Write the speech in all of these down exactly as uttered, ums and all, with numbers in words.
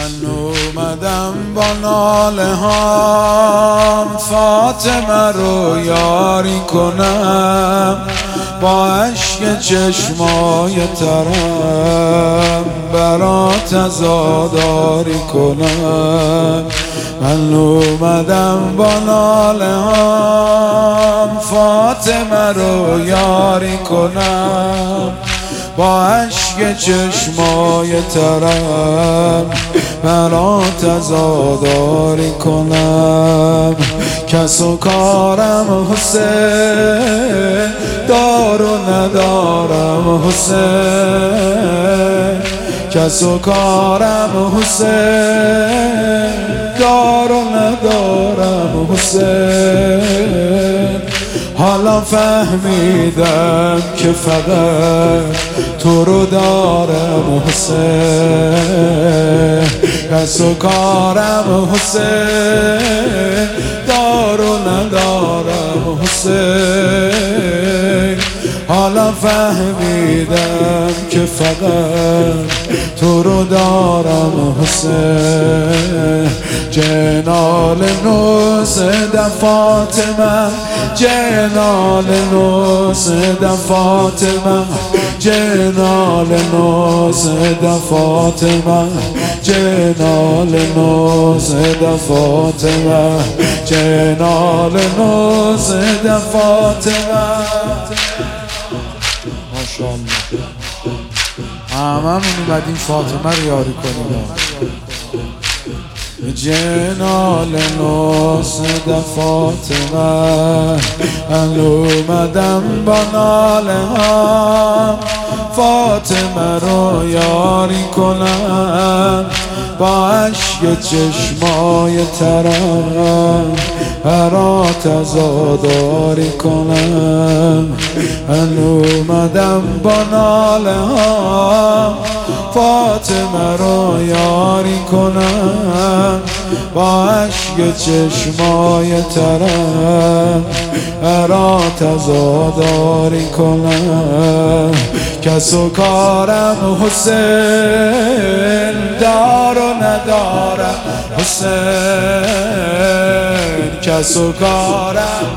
من اومدم با ناله هام فاطمه رو یاری کنم، با اشک چشمای ترم برات عزاداری کنم. من اومدم با ناله هام فاطمه رو یاری کنم، با اشک چشمای ترم برات عزاداری کنم. کس و کارم حسین، دار و ندارم حسین، کس و کارم حسین، دار و ندارم حسین. حالا فهمیدم که فقط تو رو دارم حسین، کس و کارم حسین، دار و ندارم حسین. حالا فهمیدم که فقط تو رو دارم حسین. جنال نوزد فاطمه، جنال نوزد فاطمه، جنال نوزد فاطمه، جنال نوزد فاطمه، جنال نوزد فاطمه. ماشاءالله هممون اومدیم فاطمه رو یاری کنیم. جنال نوزد فاطمه، من اومدم با ناله ها فاطمه رو یاری کنم، با اشک چشمای ترم برات عزاداری کنم. من اومدم با ناله ها فاطمه رو یاری کنم، با اشک چشمای ترم برات عزاداری کنم. کس و کارم حسین، دار و ندارم حسین، کس و کارم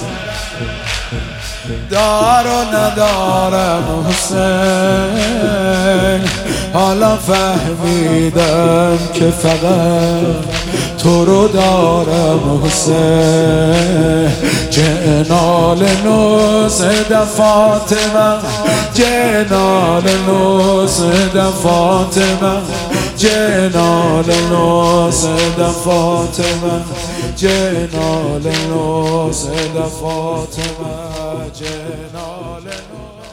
دار و ندارم حسین. حالا فهمیدم که فقط تو رو دارم حسین. جنال نوزد فاطمه، جنال نوزد فاطمه، جنال نوزد فاطمه، جنال نوزد فاطمه، جنال